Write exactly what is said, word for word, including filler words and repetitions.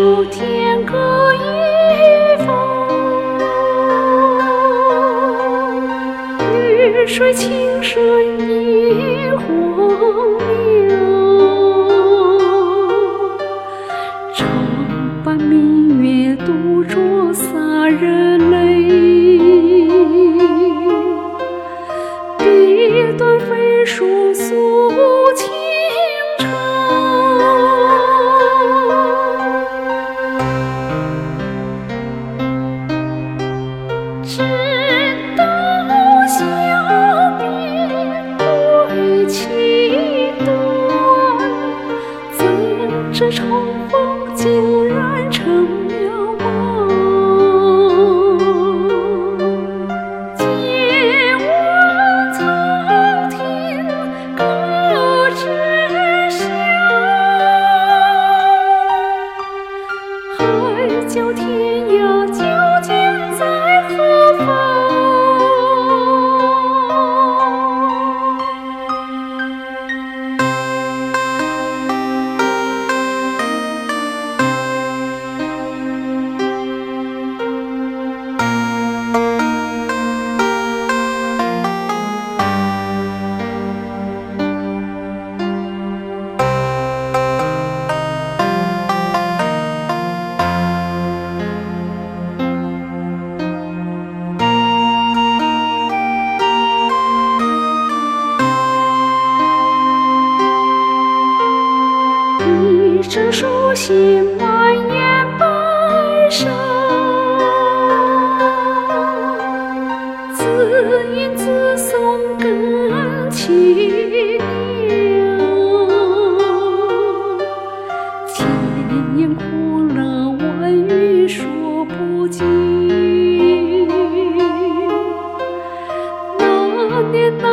数天各一方，雨水青深一黄柳，长伴明月独酌洒热泪，笔端飞书诉情长。直到消灭归期端，怎知重逢竟然成渺茫。借问苍天可知晓，海角天涯究竟在何方？一纸书信蔓延半生，自吟自诵更凄凉。千年苦乐万语说不尽，那年那